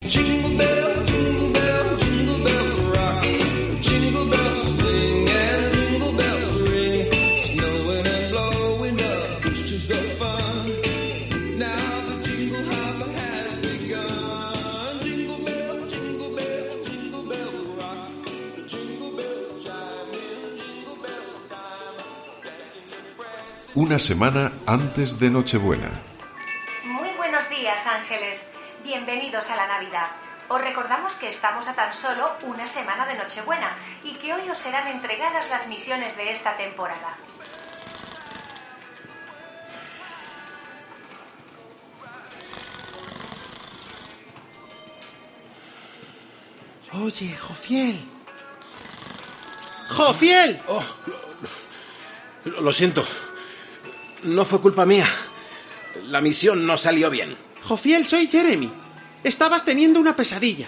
Jingle bell, jingle bell, jingle bell rock. Jingle bells swing and jingle bells ring. Snowing and blowing up bushes of fun. Now the jingle hop has begun. Jingle bell, jingle bell, jingle bell rock. Jingle bells chime in jingle bell time. Dancing and prancing. Una semana antes de Nochebuena. Muy buenos días, ángeles. Bienvenidos a la Navidad. Os recordamos que estamos a tan solo una semana de Nochebuena y que hoy os serán entregadas las misiones de esta temporada. Oye, Jofiel. ¡Jofiel! Oh, lo siento. No fue culpa mía. La misión no salió bien. Jofiel, soy Jeremy. Estabas teniendo una pesadilla.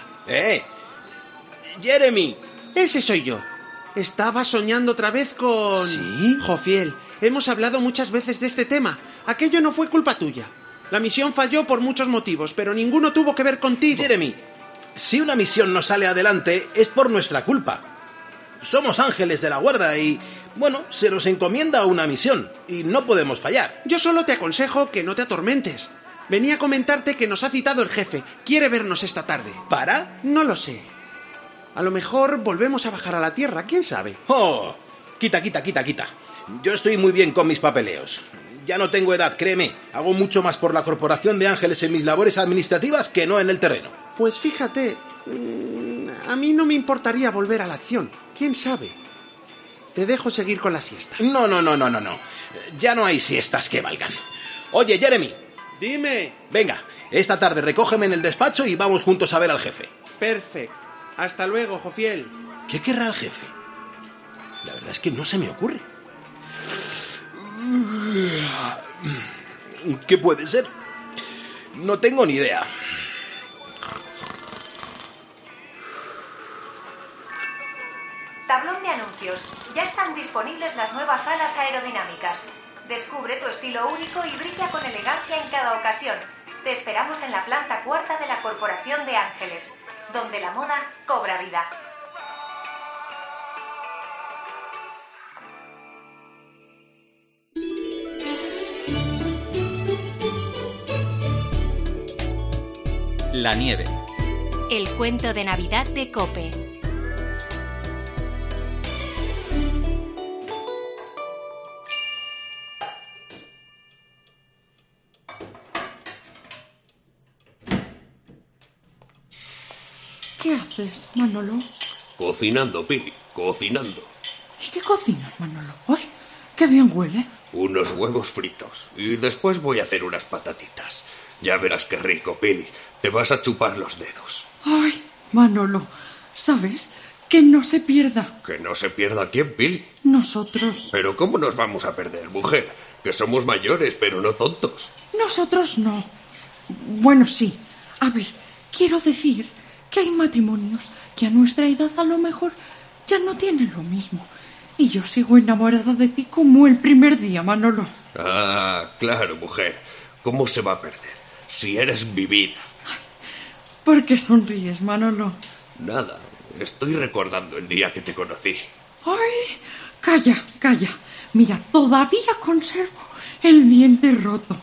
Jeremy. Ese soy yo. Estaba soñando otra vez con... ¿Sí? Jofiel, hemos hablado muchas veces de este tema. Aquello no fue culpa tuya. La misión falló por muchos motivos, pero ninguno tuvo que ver contigo. Jeremy, si una misión no sale adelante es por nuestra culpa. Somos ángeles de la guarda y, bueno, se nos encomienda una misión y no podemos fallar. Yo solo te aconsejo que no te atormentes. Venía a comentarte que nos ha citado el jefe. Quiere vernos esta tarde. ¿Para? No lo sé. A lo mejor volvemos a bajar a la tierra, ¿quién sabe? ¡Oh! Quita. Yo estoy muy bien con mis papeleos. Ya no tengo edad, créeme. Hago mucho más por la Corporación de Ángeles en mis labores administrativas que no en el terreno. Pues fíjate, a mí no me importaría volver a la acción. ¿Quién sabe? Te dejo seguir con la siesta. No. Ya no hay siestas que valgan. Oye, Jeremy. Dime. Venga, esta tarde recógeme en el despacho y vamos juntos a ver al jefe. Perfecto. Hasta luego, Jofiel. ¿Qué querrá el jefe? La verdad es que no se me ocurre. ¿Qué puede ser? No tengo ni idea. Tablón de anuncios. Ya están disponibles las nuevas alas aerodinámicas. Descubre tu estilo único y brilla con elegancia en cada ocasión. Te esperamos en la planta cuarta de la Corporación de Ángeles, donde la moda cobra vida. La nieve. El cuento de Navidad de COPE. ¿Qué haces, Manolo? Cocinando, Pili, cocinando. ¿Y qué cocinas, Manolo? ¡Ay, qué bien huele! Unos huevos fritos. Y después voy a hacer unas patatitas. Ya verás qué rico, Pili. Te vas a chupar los dedos. ¡Ay, Manolo! ¿Sabes? Que no se pierda. ¿Que no se pierda quién, Pili? Nosotros. ¿Pero cómo nos vamos a perder, mujer? Que somos mayores, pero no tontos. Nosotros no. Bueno, sí. A ver, quiero decir que hay matrimonios que a nuestra edad a lo mejor ya no tienen lo mismo. Y yo sigo enamorada de ti como el primer día, Manolo. Ah, claro, mujer. ¿Cómo se va a perder? Si eres mi vida. ¿Por qué sonríes, Manolo? Nada, estoy recordando el día que te conocí. ¡Ay! Calla. Mira, todavía conservo el diente roto.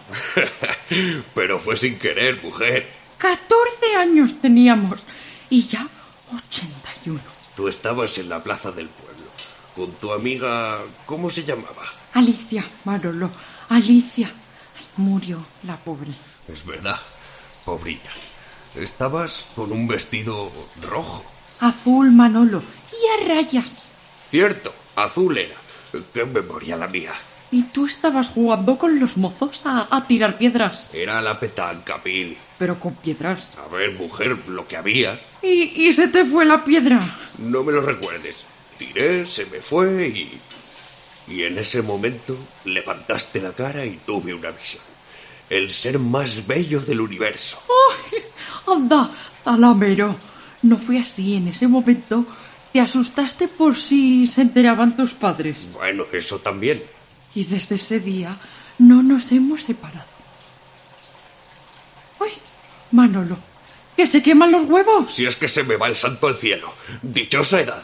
Pero fue sin querer, mujer. 14 años teníamos y ya 81. Tú estabas en la plaza del pueblo con tu amiga... ¿Cómo se llamaba? Alicia, Manolo. Alicia. Murió la pobre. Es verdad, pobrilla. Estabas con un vestido rojo. Azul, Manolo. Y a rayas. Cierto, azul era. Qué memoria la mía. Y tú estabas jugando con los mozos a tirar piedras. Era la petanca, Pili. Pero con piedras. A ver, mujer, lo que había. ¿Y se te fue la piedra? No me lo recuerdes. Tiré, se me fue y en ese momento levantaste la cara y tuve una visión. El ser más bello del universo. ¡Ay! Anda, Talamero. No fue así en ese momento. Te asustaste por si se enteraban tus padres. Bueno, eso también. Y desde ese día no nos hemos separado. ¡Ay! Manolo, ¿Que se queman los huevos? Si es que se me va el santo al cielo. Dichosa edad.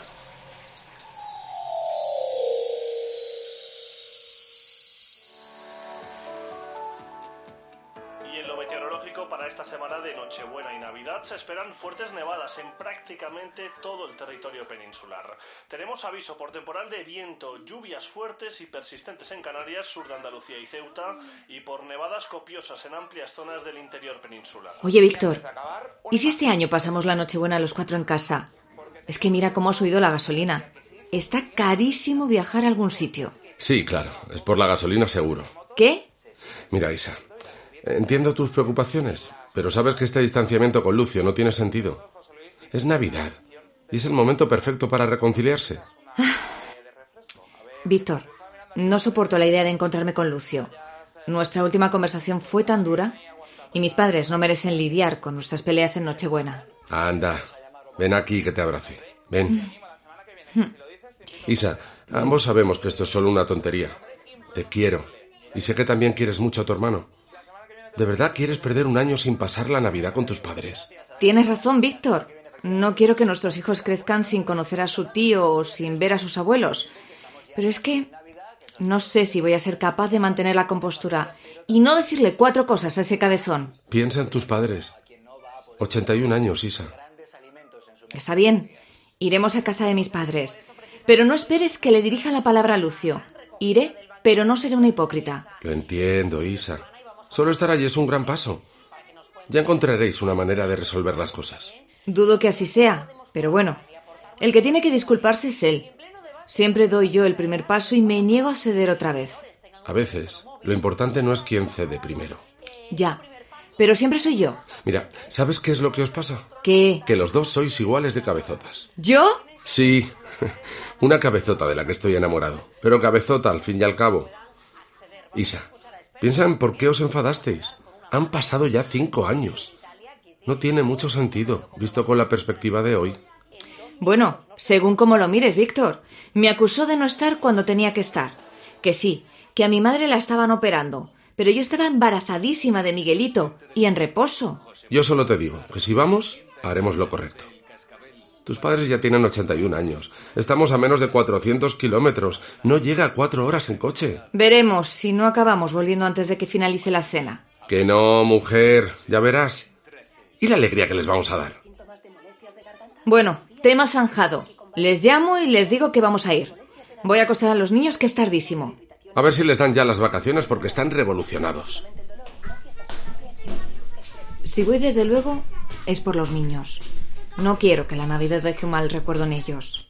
Y en lo meteorológico, para esta semana de Nochebuena y Navidad se esperan fuertes nevadas en prácticamente todo el territorio peninsular. Tenemos aviso por temporal de viento, lluvias fuertes y persistentes en Canarias, sur de Andalucía y Ceuta, y por nevadas copiosas en amplias zonas del interior peninsular. Oye, Víctor, ¿y si este año pasamos la Nochebuena los 4 en casa? Es que mira cómo ha subido la gasolina. Está carísimo viajar a algún sitio. Sí, claro, es por la gasolina seguro. ¿Qué? Mira, Isa, entiendo tus preocupaciones, pero sabes que este distanciamiento con Lucio no tiene sentido. Es Navidad y es el momento perfecto para reconciliarse. Víctor, no soporto la idea de encontrarme con Lucio. Nuestra última conversación fue tan dura y mis padres no merecen lidiar con nuestras peleas en Nochebuena. Anda, ven aquí que te abrace. Ven. Isa, ambos sabemos que esto es solo una tontería. Te quiero y sé que también quieres mucho a tu hermano. ¿De verdad quieres perder un año sin pasar la Navidad con tus padres? Tienes razón, Víctor. No quiero que nuestros hijos crezcan sin conocer a su tío o sin ver a sus abuelos. Pero es que no sé si voy a ser capaz de mantener la compostura y no decirle 4 cosas a ese cabezón. Piensa en tus padres. 81 años, Isa. Está bien. Iremos a casa de mis padres. Pero no esperes que le dirija la palabra a Lucio. Iré, pero no seré una hipócrita. Lo entiendo, Isa. Solo estar allí es un gran paso. Ya encontraréis una manera de resolver las cosas. Dudo que así sea, pero bueno. El que tiene que disculparse es él. Siempre doy yo el primer paso y me niego a ceder otra vez. A veces, lo importante no es quién cede primero. Ya, pero siempre soy yo. Mira, ¿sabes qué es lo que os pasa? ¿Qué? Que los dos sois iguales de cabezotas. ¿Yo? Sí, una cabezota de la que estoy enamorado. Pero cabezota, al fin y al cabo. Isa, piensa en por qué os enfadasteis. Han pasado ya 5 años. No tiene mucho sentido, visto con la perspectiva de hoy. Bueno, según como lo mires, Víctor. Me acusó de no estar cuando tenía que estar. Que sí, que a mi madre la estaban operando. Pero yo estaba embarazadísima de Miguelito y en reposo. Yo solo te digo que si vamos, haremos lo correcto. Tus padres ya tienen 81 años. Estamos a menos de 400 kilómetros. No llega a 4 horas en coche. Veremos si no acabamos volviendo antes de que finalice la cena. Que no, mujer. Ya verás. ¿Y la alegría que les vamos a dar? Bueno, tema zanjado. Les llamo y les digo que vamos a ir. Voy a acostar a los niños que es tardísimo. A ver si les dan ya las vacaciones porque están revolucionados. Si voy desde luego, es por los niños. No quiero que la Navidad deje un mal recuerdo en ellos.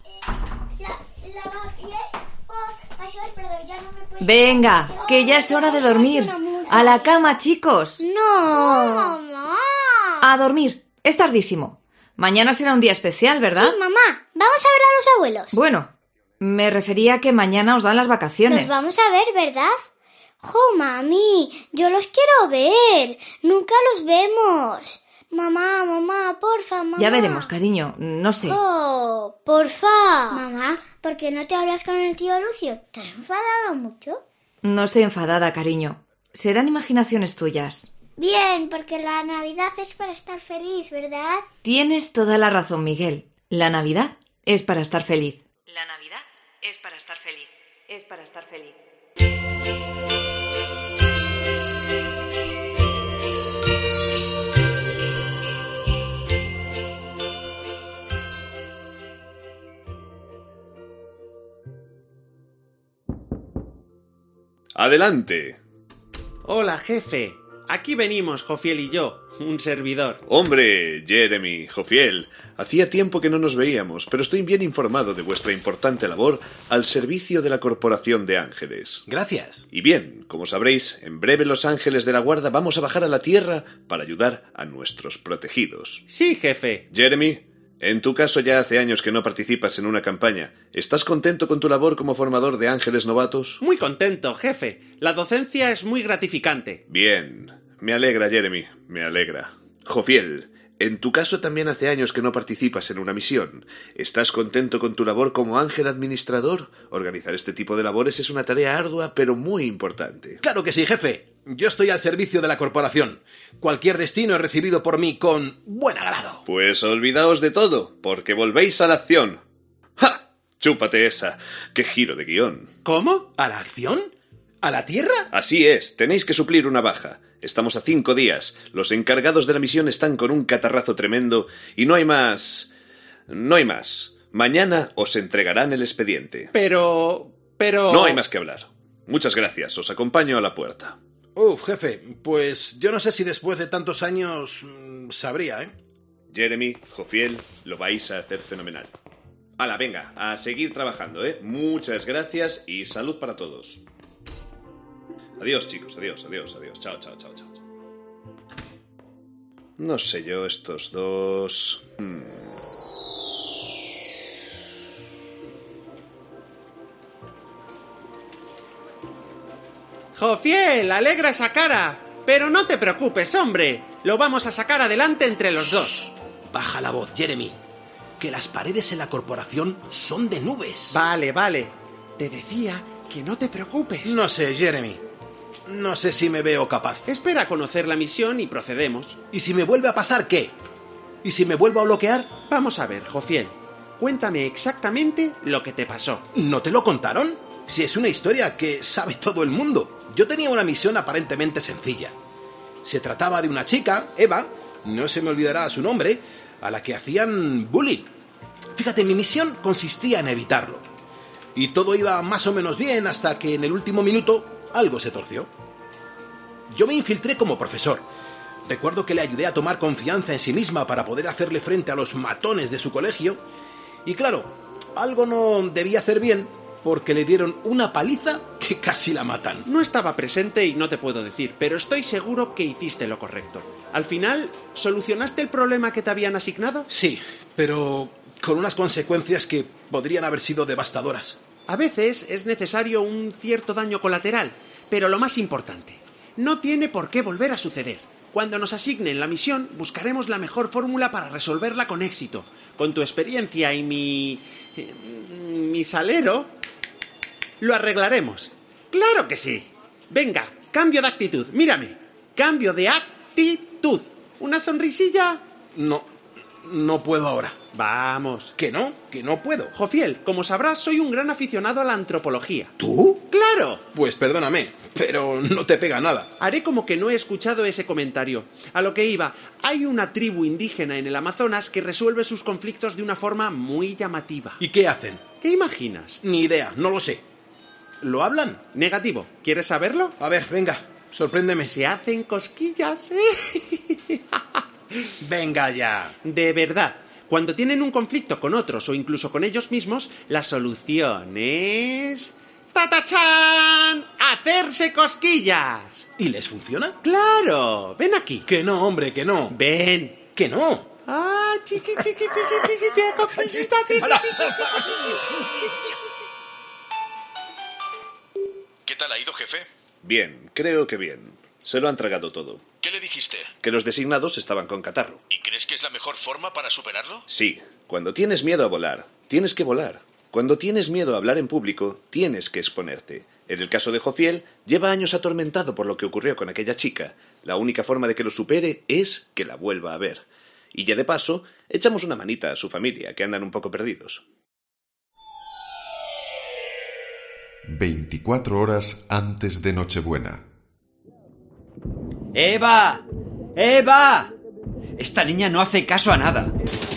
Venga, que ya es hora de dormir. A la cama, chicos. No, mamá. A dormir. Es tardísimo. Mañana será un día especial, ¿verdad? Sí, mamá. Vamos a ver a los abuelos. Bueno, me refería a que mañana os dan las vacaciones. Los vamos a ver, ¿verdad? ¡Jo, mami! Yo los quiero ver. Nunca los vemos. Mamá, porfa, mamá. Ya veremos, cariño. No sé. ¡Oh, porfa! Mamá, ¿por qué no te hablas con el tío Lucio? ¿Te has enfadado mucho? No estoy enfadada, cariño. Serán imaginaciones tuyas. Bien, porque la Navidad es para estar feliz, ¿verdad? Tienes toda la razón, Miguel. La Navidad es para estar feliz. La Navidad es para estar feliz. Es para estar feliz. Adelante. Hola, jefe. Aquí venimos, Jofiel y yo, un servidor. Hombre, Jeremy, Jofiel, hacía tiempo que no nos veíamos, pero estoy bien informado de vuestra importante labor al servicio de la Corporación de Ángeles. Gracias. Y bien, como sabréis, en breve los ángeles de la guarda vamos a bajar a la tierra para ayudar a nuestros protegidos. Sí, jefe. Jeremy, en tu caso ya hace años que no participas en una campaña. ¿Estás contento con tu labor como formador de ángeles novatos? Muy contento, jefe. La docencia es muy gratificante. Bien. Me alegra, Jeremy. Me alegra. Jofiel, En tu caso también hace años que no participas en una misión. ¿Estás contento con tu labor como ángel administrador? Organizar este tipo de labores es una tarea ardua, pero muy importante. Claro que sí, jefe. Yo estoy al servicio de la corporación. Cualquier destino es recibido por mí con buen agrado. Pues olvidaos de todo, porque volvéis a la acción. ¡Ja! Chúpate esa. ¡Qué giro de guión! ¿Cómo? ¿A la acción? ¿A la Tierra? Así es, tenéis que suplir una baja. Estamos a 5 días. Los encargados de la misión están con un catarrazo tremendo y no hay más. No hay más. Mañana os entregarán el expediente. Pero... No hay más que hablar. Muchas gracias. Os acompaño a la puerta. Jefe, pues yo no sé si después de tantos años sabría, ¿eh? Jeremy, Jofiel, lo vais a hacer fenomenal. Hala, venga, a seguir trabajando, ¿eh? Muchas gracias y salud para todos. Adiós, chicos, adiós. Chao. No sé yo, estos dos... Jofiel, alegra esa cara. Pero no te preocupes, hombre. Lo vamos a sacar adelante entre los dos. Baja la voz, Jeremy. Que las paredes en la corporación son de nubes. Vale. Te decía que no te preocupes. No sé, Jeremy. No sé si me veo capaz. Espera a conocer la misión y procedemos. ¿Y si me vuelve a pasar qué? ¿Y si me vuelvo a bloquear? Vamos a ver, Jofiel. Cuéntame exactamente lo que te pasó. ¿No te lo contaron? Si es una historia que sabe todo el mundo. Yo tenía una misión aparentemente sencilla. Se trataba de una chica, Eva, no se me olvidará su nombre, a la que hacían bullying. Fíjate, mi misión consistía en evitarlo. Y todo iba más o menos bien hasta que en el último minuto algo se torció. Yo me infiltré como profesor. Recuerdo que le ayudé a tomar confianza en sí misma para poder hacerle frente a los matones de su colegio. Y claro, algo no debía hacer bien porque le dieron una paliza que casi la matan. No estaba presente y no te puedo decir, pero estoy seguro que hiciste lo correcto. Al final, ¿solucionaste el problema que te habían asignado? Sí, pero con unas consecuencias que podrían haber sido devastadoras. A veces es necesario un cierto daño colateral, pero lo más importante, no tiene por qué volver a suceder. Cuando nos asignen la misión, buscaremos la mejor fórmula para resolverla con éxito. Con tu experiencia y mi salero, lo arreglaremos. ¡Claro que sí! Venga, cambio de actitud. Mírame. Cambio de actitud. ¿Una sonrisilla? No puedo ahora. Vamos. ¿Que no? ¿Que no puedo? Jofiel, como sabrás, soy un gran aficionado a la antropología. ¿Tú? ¡Claro! Pues perdóname, pero no te pega nada. Haré como que no he escuchado ese comentario. A lo que iba, hay una tribu indígena en el Amazonas que resuelve sus conflictos de una forma muy llamativa. ¿Y qué hacen? ¿Qué imaginas? Ni idea, no lo sé. ¿Lo hablan? Negativo. ¿Quieres saberlo? A ver, venga, sorpréndeme. Se hacen cosquillas, ¿eh? Venga ya. De verdad. Cuando tienen un conflicto con otros o incluso con ellos mismos, la solución es... ¡Tatachán! ¡Hacerse cosquillas! ¿Y les funciona? ¡Claro! ¡Ven aquí! Que no, hombre, que no. ¡Ven! ¡Que no! ¡Ah, chiqui, cosquillita, ¿Qué tal ha ido, jefe? Bien, creo que bien. Se lo han tragado todo. ¿Qué le dijiste? Que los designados estaban con catarro. ¿Y crees que es la mejor forma para superarlo? Sí. Cuando tienes miedo a volar, tienes que volar. Cuando tienes miedo a hablar en público, tienes que exponerte. En el caso de Jofiel, lleva años atormentado por lo que ocurrió con aquella chica. La única forma de que lo supere es que la vuelva a ver. Y ya de paso, echamos una manita a su familia, que andan un poco perdidos. 24 horas antes de Nochebuena. ¡Eva! ¡Eva! Esta niña no hace caso a nada.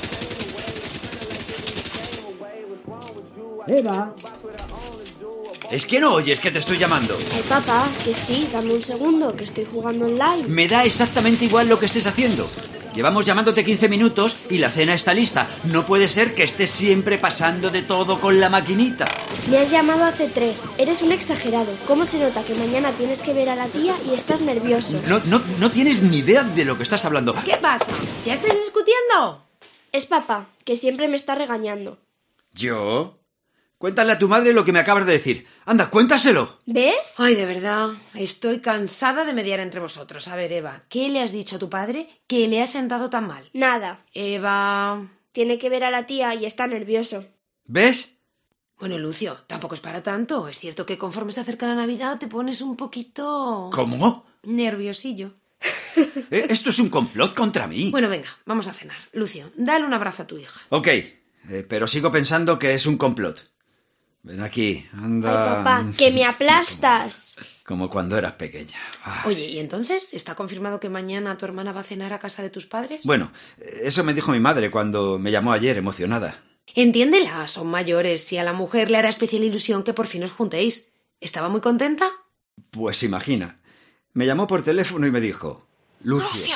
¡Eva! ¿Es que no oyes que te estoy llamando? Papá, que sí, dame un segundo, que estoy jugando online. Me da exactamente igual lo que estés haciendo. Llevamos llamándote 15 minutos y la cena está lista. No puede ser que estés siempre pasando de todo con la maquinita. Me has llamado hace 3. Eres un exagerado. ¿Cómo se nota que mañana tienes que ver a la tía y estás nervioso? No tienes ni idea de lo que estás hablando. ¿Qué pasa? ¿Ya estáis discutiendo? Es papá, que siempre me está regañando. ¿Yo? Cuéntale a tu madre lo que me acabas de decir. Anda, cuéntaselo. ¿Ves? Ay, de verdad, estoy cansada de mediar entre vosotros. A ver, Eva, ¿qué le has dicho a tu padre que le ha sentado tan mal? Nada. Eva... Tiene que ver a la tía y está nervioso. ¿Ves? Bueno, Lucio, tampoco es para tanto. Es cierto que conforme se acerca la Navidad te pones un poquito... ¿Cómo? Nerviosillo. Esto es un complot contra mí. Bueno, venga, vamos a cenar. Lucio, dale un abrazo a tu hija. Ok, pero sigo pensando que es un complot. Ven aquí, anda... Ay, papá, que me aplastas. Como cuando eras pequeña. Oye, ¿y entonces está confirmado que mañana tu hermana va a cenar a casa de tus padres? Bueno, eso me dijo mi madre cuando me llamó ayer, emocionada. Entiéndela, son mayores y a la mujer le hará especial ilusión que por fin os juntéis. ¿Estaba muy contenta? Pues imagina. Me llamó por teléfono y me dijo... Lucio.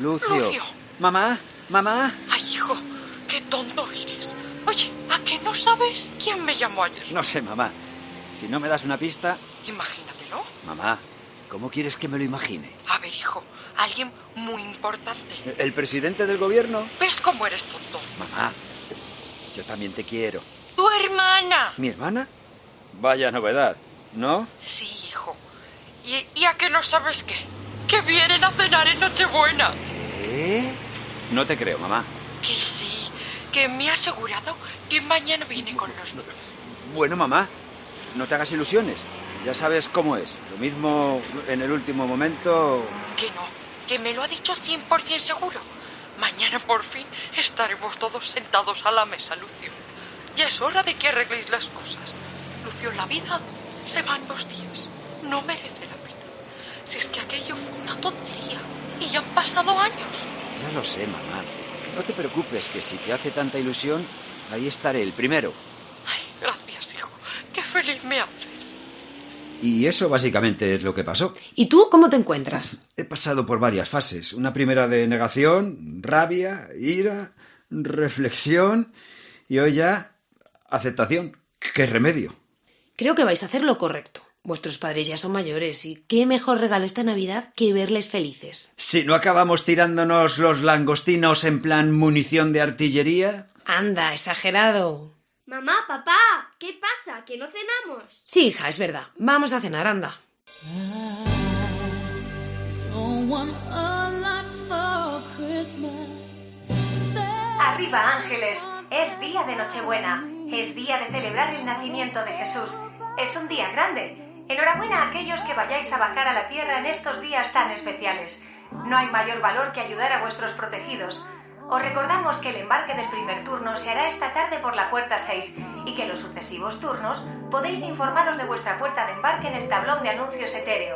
Mamá. Ay, hijo, qué tonto eres. Oye, ¿a qué no sabes quién me llamó ayer? No sé, mamá. Si no me das una pista... Imagínatelo. Mamá, ¿cómo quieres que me lo imagine? A ver, hijo, alguien muy importante. ¿El presidente del gobierno? ¿Ves cómo eres tonto? Mamá, yo también te quiero. ¡Tu hermana! ¿Mi hermana? Vaya novedad, ¿no? Sí, hijo. ¿Y a qué no sabes qué? Que vienen a cenar en Nochebuena. ¿Qué? No te creo, mamá. Que sí, que me ha asegurado que mañana viene con los niños. Bueno, mamá, no te hagas ilusiones. Ya sabes cómo es. Lo mismo en el último momento... Que no, que me lo ha dicho 100% seguro. Mañana por fin estaremos todos sentados a la mesa, Lucio. Ya es hora de que arregléis las cosas. Lucio, la vida se va en 2 días. No merece la pena. Si es que aquello fue una tontería y ya han pasado años. Ya lo sé, mamá. No te preocupes, que si te hace tanta ilusión, ahí estaré, el primero. Ay, gracias, hijo. Qué feliz me haces. Y eso básicamente es lo que pasó. ¿Y tú cómo te encuentras? He pasado por varias fases. Una primera de negación, rabia, ira, reflexión y hoy ya aceptación. ¿Qué remedio? Creo que vais a hacer lo correcto. Vuestros padres ya son mayores y qué mejor regalo esta Navidad que verles felices. Si no acabamos tirándonos los langostinos en plan munición de artillería... Anda, exagerado. Mamá, papá, ¿qué pasa? ¿Que no cenamos? Sí, hija, es verdad. Vamos a cenar, anda. Arriba, ángeles. Es día de Nochebuena. Es día de celebrar el nacimiento de Jesús. Es un día grande. Enhorabuena a aquellos que vayáis a bajar a la tierra en estos días tan especiales. No hay mayor valor que ayudar a vuestros protegidos. Os recordamos que el embarque del primer turno se hará esta tarde por la puerta 6 y que los sucesivos turnos podéis informaros de vuestra puerta de embarque en el tablón de anuncios etéreo.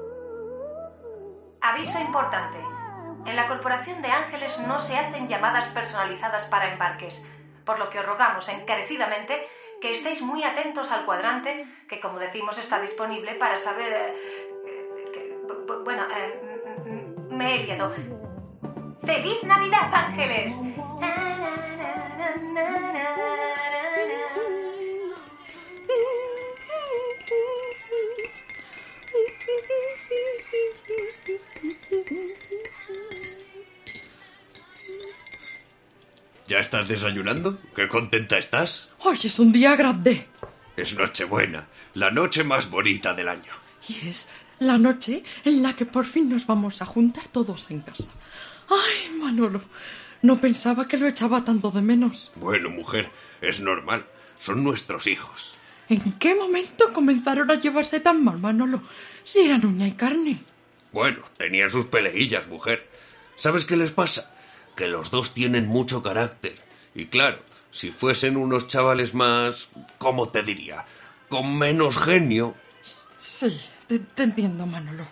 Aviso importante. En la Corporación de Ángeles no se hacen llamadas personalizadas para embarques, por lo que os rogamos encarecidamente que estéis muy atentos al cuadrante, que como decimos está disponible para saber... me he liado. ¡Feliz Navidad, ángeles! ¿Ya estás desayunando? ¿Qué contenta estás? Hoy es un día grande. Es Nochebuena, la noche más bonita del año. Y es la noche en la que por fin nos vamos a juntar todos en casa. Ay, Manolo, no pensaba que lo echaba tanto de menos. Bueno, mujer, es normal. Son nuestros hijos. ¿En qué momento comenzaron a llevarse tan mal, Manolo? Si eran uña y carne. Bueno, tenían sus peleillas, mujer. ¿Sabes qué les pasa? Que los dos tienen mucho carácter. Y claro, si fuesen unos chavales más... ¿cómo te diría? Con menos genio... Sí, te entiendo, Manolo.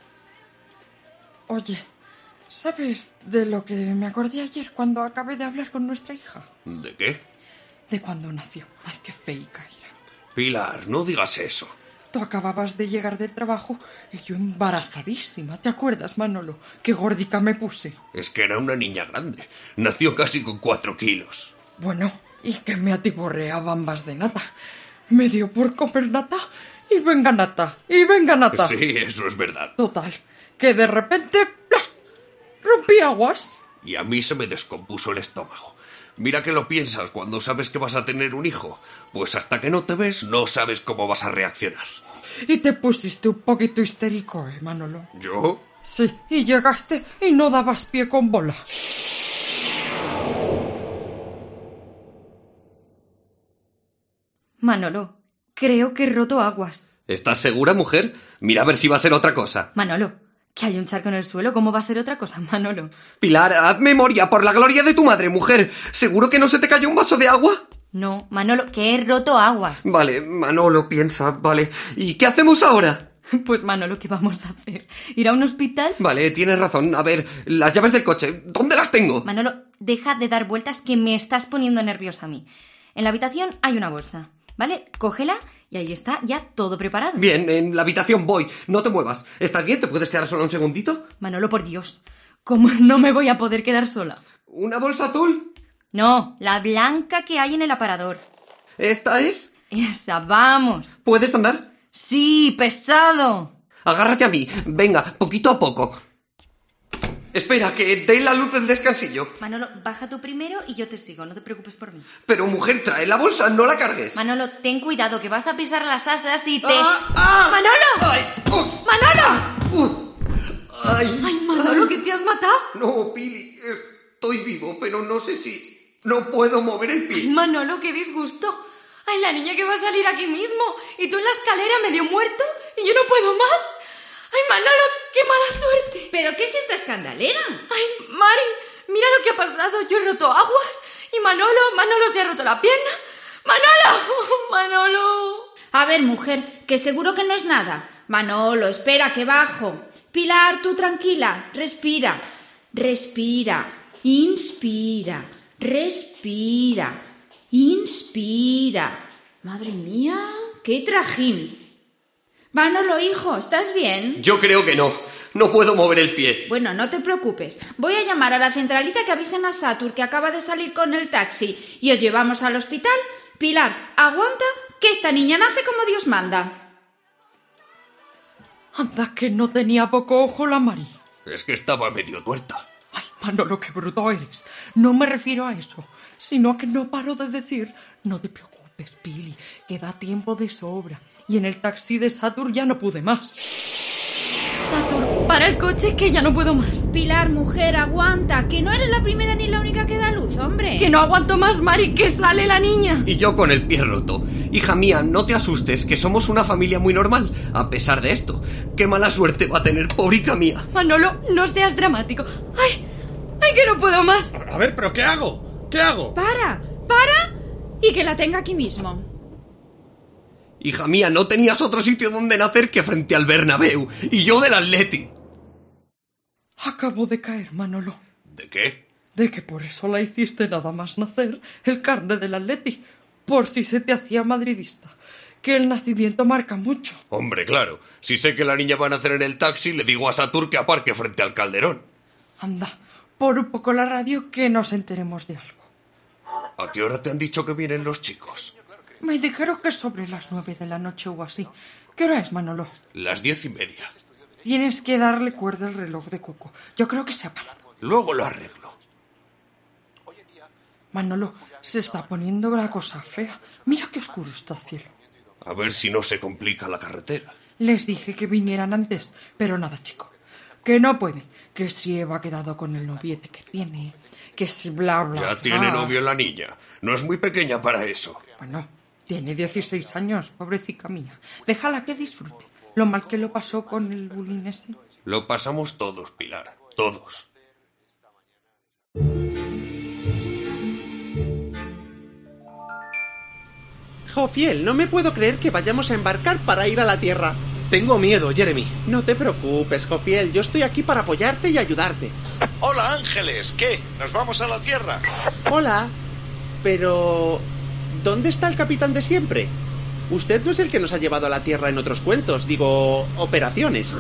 Oye, ¿sabes de lo que me acordé ayer cuando acabé de hablar con nuestra hija? ¿De qué? De cuando nació. Ay, qué feica era. Pilar, no digas eso. Tú acababas de llegar del trabajo y yo embarazadísima. ¿Te acuerdas, Manolo? Qué gordica me puse. Es que era una niña grande. Nació casi con 4 kilos. Bueno, y que me atiborrea bambas de nata. Me dio por comer nata y venga nata, y venga nata. Sí, eso es verdad. Total, que de repente ¡plaf! Rompí aguas. y a mí se me descompuso el estómago. Mira que lo piensas cuando sabes que vas a tener un hijo, pues hasta que no te ves no sabes cómo vas a reaccionar. Y te pusiste un poquito histérico, Manolo. ¿Yo? Sí, y llegaste y no dabas pie con bola. Manolo, creo que he roto aguas. ¿Estás segura, mujer? Mira a ver si va a ser otra cosa. Manolo, que hay un charco en el suelo, ¿cómo va a ser otra cosa, Manolo? Pilar, haz memoria, por la gloria de tu madre, mujer. ¿Seguro que no se te cayó un vaso de agua? No, Manolo, que he roto aguas. Vale, Manolo, piensa, vale. ¿Y qué hacemos ahora? Pues Manolo, ¿qué vamos a hacer? ¿Ir a un hospital? Vale, tienes razón. A ver, las llaves del coche, ¿dónde las tengo? Manolo, deja de dar vueltas que me estás poniendo nerviosa a mí. En la habitación hay una bolsa, ¿vale? Cógela y ahí está ya todo preparado. Bien, en la habitación voy. No te muevas. ¿Estás bien? ¿Te puedes quedar sola un segundito? Manolo, por Dios, ¿cómo no me voy a poder quedar sola? ¿Una bolsa azul? No, la blanca que hay en el aparador. ¿Esta es? Esa, vamos. ¿Puedes andar? Sí, pesado. Agárrate a mí. Venga, poquito a poco. Espera, que dé la luz del descansillo. Manolo, baja tú primero y yo te sigo, no te preocupes por mí. Pero, mujer, trae la bolsa, no la cargues. Manolo, ten cuidado, que vas a pisar las asas y te... ¡Manolo! ¡Ay! ¡Manolo! ¡Ay! ¡Ay, Manolo, que te has matado! No, Pili, estoy vivo, pero no sé si... No puedo mover el pie. Ay, Manolo, qué disgusto. Ay, la niña que va a salir aquí mismo. Y tú en la escalera medio muerto y yo no puedo más. Ay, Manolo, qué mala suerte. ¿Pero qué es esta escandalera? Ay, Mari, mira lo que ha pasado. Yo he roto aguas y Manolo se ha roto la pierna. ¡Manolo! A ver, mujer, que seguro que no es nada. Manolo, espera, que bajo. Pilar, tú tranquila. Respira. Inspira. Respira. Inspira. Madre mía, qué trajín. Manolo, hijo, ¿estás bien? Yo creo que no. No puedo mover el pie. Bueno, no te preocupes. Voy a llamar a la centralita que avisen a Satur que acaba de salir con el taxi y os llevamos al hospital. Pilar, aguanta, que esta niña nace como Dios manda. Anda, que no tenía poco ojo la Mari. Es que estaba medio tuerta. Ay, Manolo, qué bruto eres. No me refiero a eso, sino a que no paro de decir, no te preocupes, Pili, que da tiempo de sobra. Y en el taxi de Satur ya no pude más. Satur, para el coche que ya no puedo más. Pilar, mujer, aguanta, que no eres la primera ni la única que da luz, hombre. Que no aguanto más, Mari, que sale la niña. Y yo con el pie roto. Hija mía, no te asustes, que somos una familia muy normal, a pesar de esto. Qué mala suerte va a tener, pobrica mía. Manolo, no seas dramático. ¡Ay, que no puedo más! A ver, ¿pero qué hago? ¿Qué hago? Para, y que la tenga aquí mismo. Hija mía, no tenías otro sitio donde nacer que frente al Bernabéu, y yo del Atleti. Acabo de caer, Manolo. ¿De qué? De que por eso la hiciste nada más nacer el carnet del Atleti, por si se te hacía madridista, que el nacimiento marca mucho. Hombre, claro, si sé que la niña va a nacer en el taxi, le digo a Satur que aparque frente al Calderón. Anda, por un poco la radio que nos enteremos de algo. ¿A qué hora te han dicho que vienen los chicos? Me dijeron que sobre las 9 de la noche o así. ¿Qué hora es, Manolo? Las 10:30. Tienes que darle cuerda al reloj de Cuco. Yo creo que se ha parado. Luego lo arreglo. Manolo, se está poniendo la cosa fea. Mira qué oscuro está el cielo. A ver si no se complica la carretera. Les dije que vinieran antes, pero nada, chico. Que no puede. Que si Eva ha quedado con el noviete que tiene. Que si bla, bla, Ya tiene novio la niña. No es muy pequeña para eso. Bueno, tiene 16 años, pobrecita mía. Déjala que disfrute. Lo mal que lo pasó con el bullying ese. Lo pasamos todos, Pilar. Todos. Jofiel, no me puedo creer que vayamos a embarcar para ir a la Tierra. Tengo miedo, Jeremy. No te preocupes, Jofiel. Yo estoy aquí para apoyarte y ayudarte. Hola, Ángeles. ¿Qué? ¿Nos vamos a la Tierra? Hola. Pero... ¿dónde está el capitán de siempre? Usted no es el que nos ha llevado a la Tierra en otros cuentos, digo, operaciones.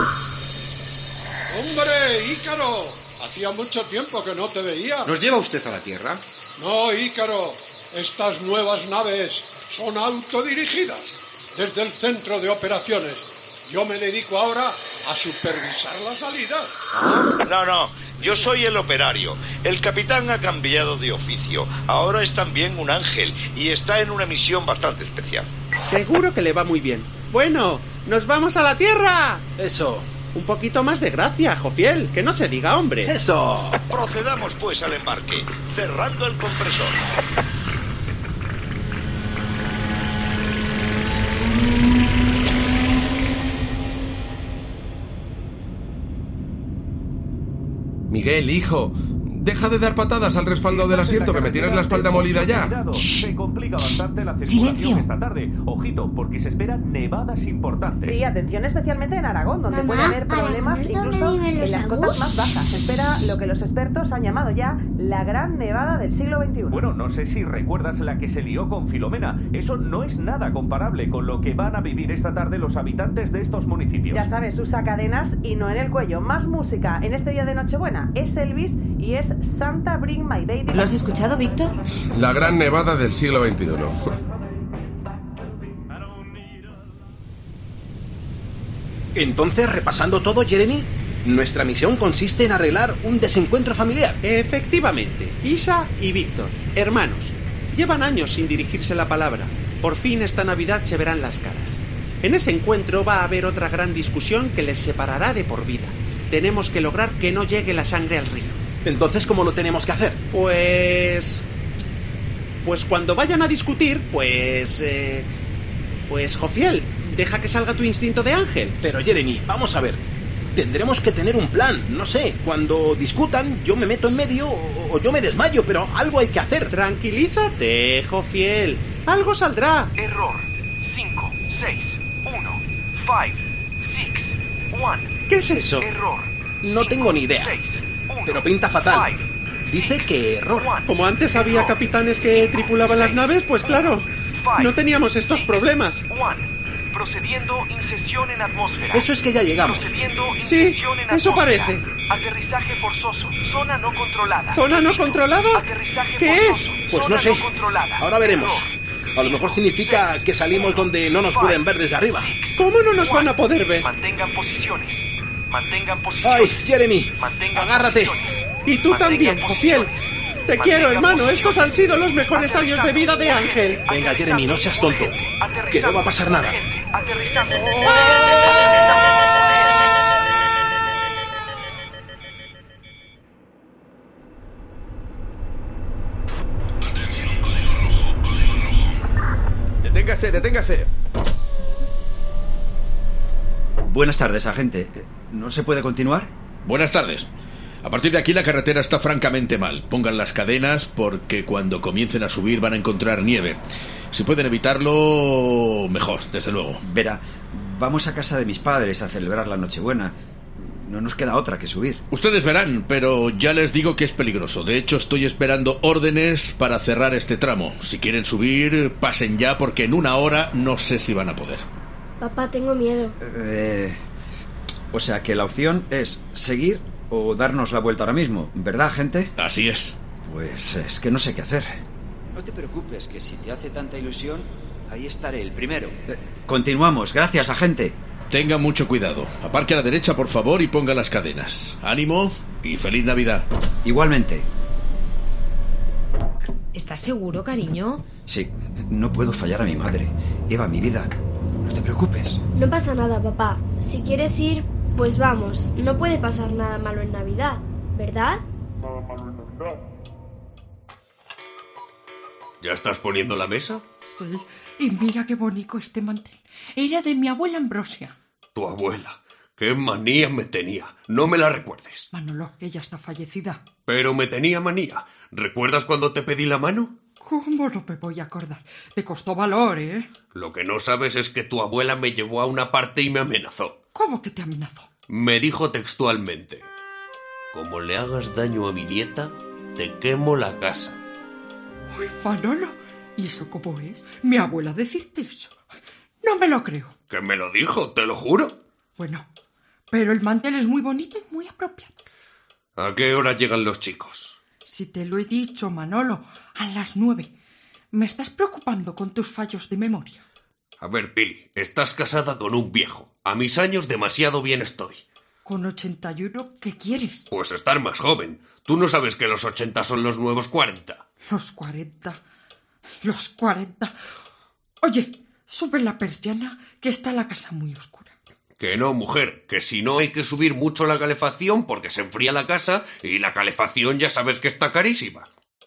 ¡Hombre, Ícaro! Hacía mucho tiempo que no te veía. ¿Nos lleva usted a la Tierra? No, Ícaro. Estas nuevas naves son autodirigidas desde el centro de operaciones. Yo me dedico ahora a supervisar la salida. No, yo soy el operario. El capitán ha cambiado de oficio. Ahora es también un ángel y está en una misión bastante especial. Seguro que le va muy bien. Bueno, ¡nos vamos a la Tierra! Eso. Un poquito más de gracia, Jofiel, que no se diga hombre. Eso. Procedamos pues al embarque, cerrando el compresor. Miguel, hijo, deja de dar patadas al respaldo del asiento, que me tienes la espalda molida ya. Se complica bastante la circulación Silencio. esta tarde. Ojito, porque se esperan nevadas importantes. Sí, atención especialmente en Aragón, donde puede haber problemas incluso en las cotas más bajas. Se espera lo que los expertos han llamado ya la gran nevada del siglo XXI. Bueno, no sé si recuerdas la que se lió con Filomena. Eso no es nada comparable con lo que van a vivir esta tarde los habitantes de estos municipios. Ya sabes, usa cadenas y no en el cuello. Más música en este día de Nochebuena. Es Elvis y es Santa Bring My Baby. ¿Lo has escuchado, Víctor? La gran nevada del siglo XXI. Entonces, repasando todo, Jeremy, nuestra misión consiste en arreglar un desencuentro familiar. Efectivamente, Isa y Víctor, hermanos, llevan años sin dirigirse la palabra. Por fin esta Navidad se verán las caras. En ese encuentro va a haber otra gran discusión que les separará de por vida. Tenemos que lograr que no llegue la sangre al río. Entonces, ¿cómo lo tenemos que hacer? Pues cuando vayan a discutir, pues Jofiel, deja que salga tu instinto de ángel. Pero Jeremy, vamos a ver. Tendremos que tener un plan, no sé. Cuando discutan, yo me meto en medio o yo me desmayo, pero algo hay que hacer. Tranquilízate, Jofiel. Algo saldrá. Error. 5, 6, 1, 5, 6, 1. ¿Qué es eso? Error. No tengo ni idea. 6, 1, pero pinta fatal. 5, Dice que error. Como antes había capitanes que tripulaban las naves, pues claro, no teníamos estos problemas. Procediendo incesión en atmósfera. Eso es que ya llegamos. Sí, eso parece. Aterrizaje forzoso. Zona no controlada. ¿Zona no controlada? ¿Qué es? Pues no sé. Ahora veremos. A lo mejor significa que salimos donde no nos pueden ver desde arriba. ¿Cómo no nos van a poder ver? Mantengan posiciones. Mantengan posiciones. ¡Ay, Jeremy! ¡Agárrate! Y tú también, Jofiel. Te quiero, hermano. Estos han sido los mejores años de vida de Ángel. Venga, Jeremy, no seas tonto. Que no va a pasar nada. Aterrizando. Deténgase. Buenas tardes, agente. ¿No se puede continuar? Buenas tardes. A partir de aquí la carretera está francamente mal. Pongan las cadenas porque cuando comiencen a subir van a encontrar nieve. Si pueden evitarlo, mejor, desde luego. Verá, vamos a casa de mis padres a celebrar la Nochebuena. No nos queda otra que subir. Ustedes verán, pero ya les digo que es peligroso. De hecho, estoy esperando órdenes para cerrar este tramo. Si quieren subir, pasen ya porque en una hora no sé si van a poder. Papá, tengo miedo. O sea que la opción es seguir o darnos la vuelta ahora mismo, ¿verdad, gente? Así es. Pues es que no sé qué hacer. No te preocupes, que si te hace tanta ilusión, ahí estaré el primero. Continuamos, gracias, agente. Tenga mucho cuidado. Aparque a la derecha, por favor, y ponga las cadenas. Ánimo y feliz Navidad. Igualmente. ¿Estás seguro, cariño? Sí, no puedo fallar a mi madre. Eva, mi vida, no te preocupes. No pasa nada, papá. Si quieres ir, pues vamos. No puede pasar nada malo en Navidad, ¿verdad? ¿Ya estás poniendo la mesa? Sí, y mira qué bonito este mantel. Era de mi abuela Ambrosia. Tu abuela. ¡Qué manía me tenía! No me la recuerdes. Manolo, ella está fallecida. Pero me tenía manía. ¿Recuerdas cuando te pedí la mano? ¿Cómo no me voy a acordar? Te costó valor, ¿eh? Lo que no sabes es que tu abuela me llevó a una parte y me amenazó. ¿Cómo que te amenazó? Me dijo textualmente: como le hagas daño a mi nieta, te quemo la casa. Uy, Manolo, ¿y eso cómo es? ¿Mi abuela decirte eso? No me lo creo. ¿Que me lo dijo? Te lo juro. Bueno, pero el mantel es muy bonito y muy apropiado. ¿A qué hora llegan los chicos? Si te lo he dicho, Manolo, a las 9. Me estás preocupando con tus fallos de memoria. A ver, Pili, estás casada con un viejo. A mis años demasiado bien estoy. Con 81, ¿qué quieres? Pues estar más joven. Tú no sabes que los 80 son los nuevos 40. Los 40. Los 40. Oye, sube la persiana, que está la casa muy oscura. Que no, mujer, que si no hay que subir mucho la calefacción porque se enfría la casa y la calefacción ya sabes que está carísima.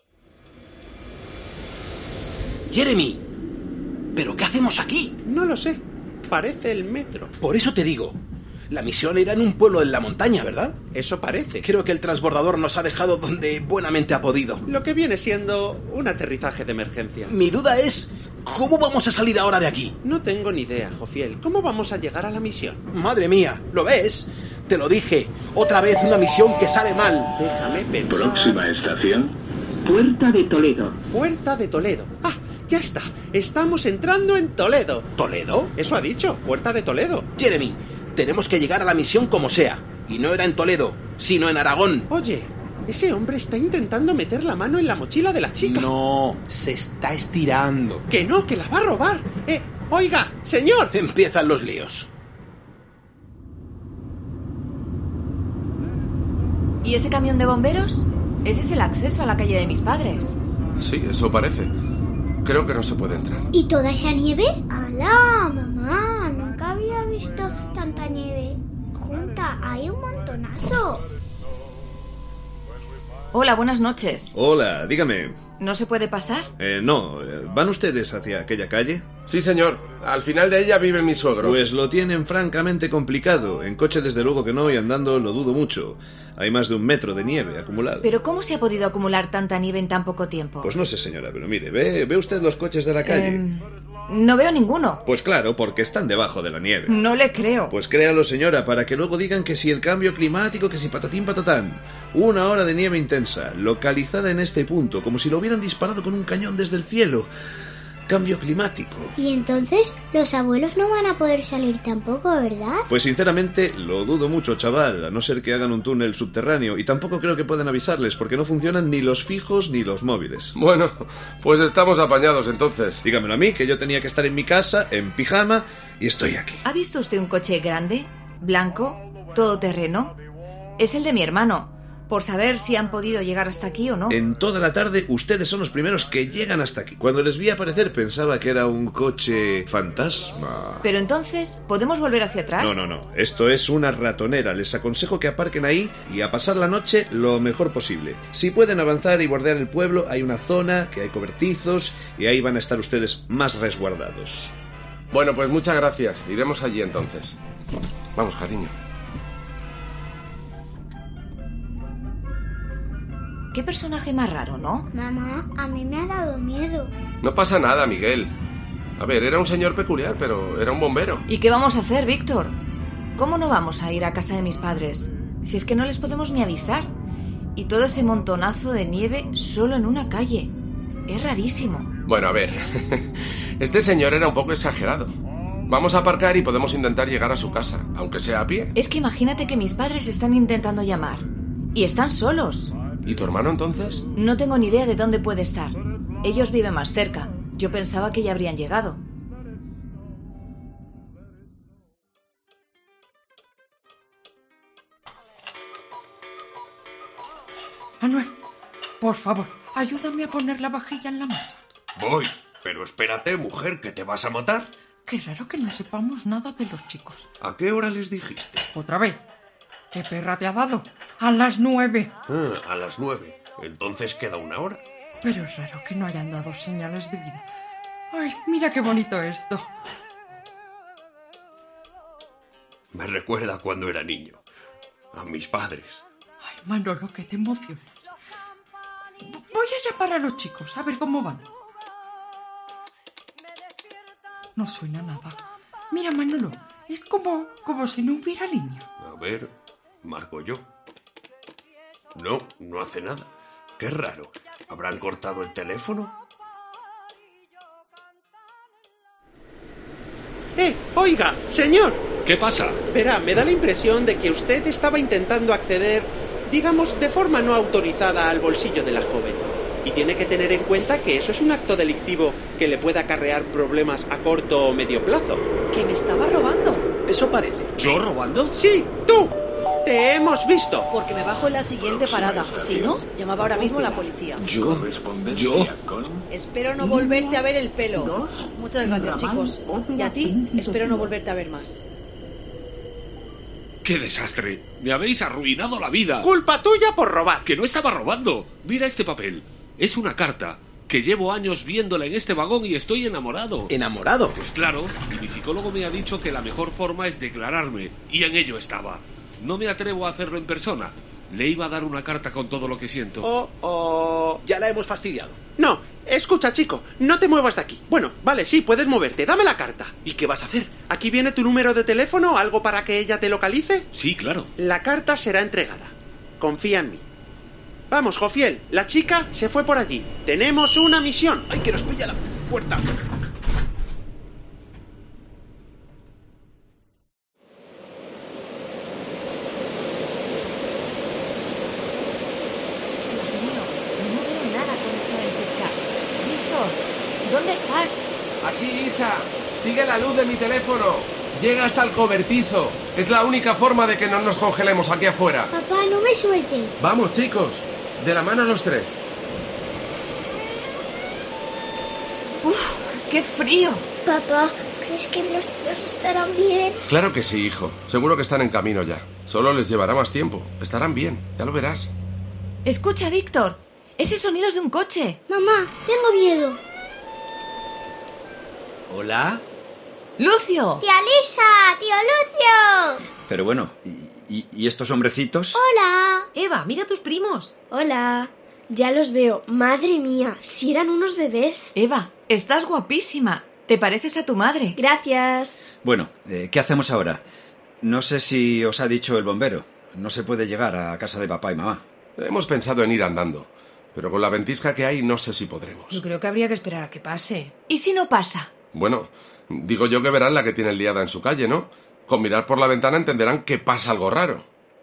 Jeremy, ¿pero qué hacemos aquí? No lo sé. Parece el metro. Por eso te digo. La misión era en un pueblo en la montaña, ¿verdad? Eso parece. Creo que el transbordador nos ha dejado donde buenamente ha podido. Lo que viene siendo un aterrizaje de emergencia. Mi duda es, ¿cómo vamos a salir ahora de aquí? No tengo ni idea, Jofiel. ¿Cómo vamos a llegar a la misión? Madre mía, ¿lo ves? Te lo dije. Otra vez una misión que sale mal. Déjame pensar. Próxima estación, Puerta de Toledo. Puerta de Toledo. ¡Ah! Ya está. Estamos entrando en Toledo. ¿Toledo? Eso ha dicho. Puerta de Toledo. Jeremy, tenemos que llegar a la misión como sea. Y no era en Toledo, sino en Aragón. Oye, ese hombre está intentando meter la mano en la mochila de la chica. No, se está estirando. Que no, que la va a robar. Oiga, señor. Empiezan los líos. ¿Y ese camión de bomberos? Ese es el acceso a la calle de mis padres. Sí, eso parece. Creo que no se puede entrar. ¿Y toda esa nieve? ¡Hala, mamá! Nunca había visto tanta nieve junta. Hay un montonazo. Hola, buenas noches. Hola, dígame. ¿No se puede pasar? No. ¿Van ustedes hacia aquella calle? Sí, señor. Al final de ella viven mis suegros. Pues lo tienen francamente complicado. En coche desde luego que no, y andando lo dudo mucho. Hay más de 1 metro de nieve acumulada. ¿Pero cómo se ha podido acumular tanta nieve en tan poco tiempo? Pues no sé, señora, pero mire, ¿ve usted los coches de la calle? No veo ninguno. Pues claro, porque están debajo de la nieve. No le creo. Pues créalo, señora, para que luego digan que si el cambio climático, que si patatín patatán. 1 hora de nieve intensa, localizada en este punto, como si lo hubieran disparado con un cañón desde el cielo. Cambio climático. Y entonces los abuelos no van a poder salir tampoco, ¿verdad? Pues sinceramente lo dudo mucho, chaval, a no ser que hagan un túnel subterráneo, y tampoco creo que puedan avisarles porque no funcionan ni los fijos ni los móviles. Bueno, pues estamos apañados entonces. Dígamelo a mí, que yo tenía que estar en mi casa, en pijama, y estoy aquí. ¿Ha visto usted un coche grande, blanco, todoterreno? Es el de mi hermano. Por saber si han podido llegar hasta aquí o no. En toda la tarde ustedes son los primeros que llegan hasta aquí. Cuando les vi aparecer pensaba que era un coche fantasma. Pero entonces, ¿podemos volver hacia atrás? No. Esto es una ratonera. Les aconsejo que aparquen ahí y a pasar la noche lo mejor posible. Si pueden avanzar y bordear el pueblo, hay una zona que hay cobertizos y ahí van a estar ustedes más resguardados. Bueno, pues muchas gracias. Iremos allí entonces. Vamos, cariño. Qué personaje más raro, ¿no? Mamá, a mí me ha dado miedo. No pasa nada, Miguel. A ver, era un señor peculiar, pero era un bombero. ¿Y qué vamos a hacer, Víctor? ¿Cómo no vamos a ir a casa de mis padres? Si es que no les podemos ni avisar. Y todo ese montonazo de nieve solo en una calle. Es rarísimo. Bueno, a ver. Este señor era un poco exagerado. Vamos a aparcar y podemos intentar llegar a su casa, aunque sea a pie. Es que imagínate que mis padres están intentando llamar. Y están solos. ¿Y tu hermano entonces? No tengo ni idea de dónde puede estar. Ellos viven más cerca. Yo pensaba que ya habrían llegado. Manuel, por favor, ayúdame a poner la vajilla en la mesa. Voy, pero espérate, mujer, que te vas a matar. Qué raro que no sepamos nada de los chicos. ¿A qué hora les dijiste? ¿Otra vez? ¿Qué perra te ha dado? A las 9. A las 9. Entonces queda 1 hora. Pero es raro que no hayan dado señales de vida. Ay, mira qué bonito esto. Me recuerda cuando era niño. A mis padres. Ay, Manolo, que te emocionas. Voy a llamar a los chicos, a ver cómo van. No suena nada. Mira, Manolo, es como si no hubiera línea. A ver, marco yo. No hace nada. Qué raro. ¿Habrán cortado el teléfono? Oiga, señor. ¿Qué pasa? Verá, me da la impresión de que usted estaba intentando acceder, digamos, de forma no autorizada al bolsillo de la joven. y tiene que tener en cuenta que eso es un acto delictivo que le puede acarrear problemas a corto o medio plazo. ¿Que me estaba robando? Eso parece. ¿Yo robando? Sí, tú. Te hemos visto. Porque me bajo en la siguiente parada. Si no, llamaba ahora mismo a la policía. ¿Yo? Espero no volverte a ver el pelo. Muchas gracias, chicos. Y a ti, espero no volverte a ver más. ¡Qué desastre! Me habéis arruinado la vida. Culpa tuya por robar. Que no estaba robando. Mira este papel. Es una carta. Que llevo años viéndola en este vagón y estoy enamorado. ¿Enamorado? Pues claro, y mi psicólogo me ha dicho que la mejor forma es declararme. Y en ello estaba. No me atrevo a hacerlo en persona. Le iba a dar una carta con todo lo que siento. Ya la hemos fastidiado. No, escucha, chico, no te muevas de aquí. Bueno, vale, sí, puedes moverte, dame la carta. ¿Y qué vas a hacer? ¿Aquí viene tu número de teléfono? ¿Algo para que ella te localice? Sí, claro. La carta será entregada. Confía en mí. Vamos, Jofiel, la chica se fue por allí. Tenemos una misión. ¡Ay, que nos pilla la puerta! ¿Dónde estás? Aquí, Isa. Sigue la luz de mi teléfono. Llega hasta el cobertizo. Es la única forma de que no nos congelemos aquí afuera. Papá, no me sueltes. Vamos, chicos. De la mano los tres. ¡Uf! ¡Qué frío! Papá, ¿crees que los tíos estarán bien? Claro que sí, hijo. Seguro que están en camino ya. Solo les llevará más tiempo. Estarán bien, ya lo verás. Escucha, Víctor. Ese sonido es de un coche. Mamá, tengo miedo. ¿Hola? ¡Lucio! ¡Tía Lisa! ¡Tío Lucio! Pero bueno, ¿y estos hombrecitos? ¡Hola! Eva, mira a tus primos. Hola. Ya los veo. Madre mía, si eran unos bebés. Eva, estás guapísima. Te pareces a tu madre. Gracias. Bueno, ¿qué hacemos ahora? No sé si os ha dicho el bombero. No se puede llegar a casa de papá y mamá. Hemos pensado en ir andando, pero con la ventisca que hay no sé si podremos. Yo creo que habría que esperar a que pase. ¿Y si no pasa? Bueno, digo yo que verán la que tienen liada en su calle, ¿no? Con mirar por la ventana entenderán que pasa algo raro.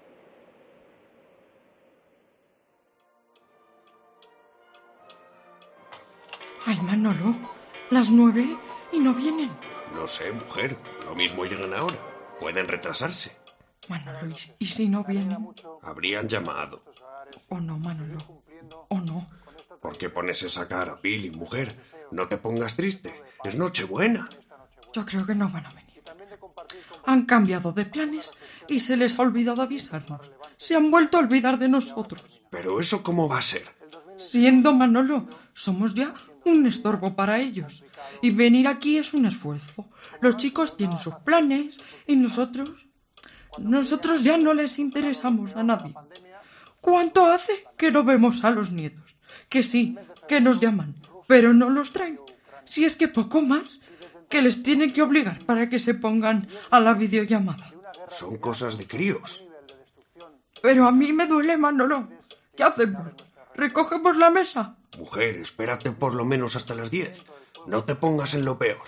Ay, Manolo, las 9 y no vienen. No sé, mujer. Lo mismo llegan ahora. Pueden retrasarse. Manolo, ¿y si no vienen? Habrían llamado. ¿O no, Manolo? ¿O no? ¿Por qué pones esa cara, Billy, mujer? No te pongas triste. Es Nochebuena. Yo creo que no van a venir. Han cambiado de planes y se les ha olvidado avisarnos. Se han vuelto a olvidar de nosotros. ¿Pero eso cómo va a ser? Siendo Manolo, somos ya un estorbo para ellos. Y venir aquí es un esfuerzo. Los chicos tienen sus planes y nosotros ya no les interesamos a nadie. ¿Cuánto hace que no vemos a los nietos? Que sí, que nos llaman, pero no los traen. Si es que poco más que les tienen que obligar para que se pongan a la videollamada. Son cosas de críos. Pero a mí me duele, Manolo. ¿Qué hacemos? ¿Recogemos la mesa? Mujer, espérate por lo menos hasta las 10. No te pongas en lo peor.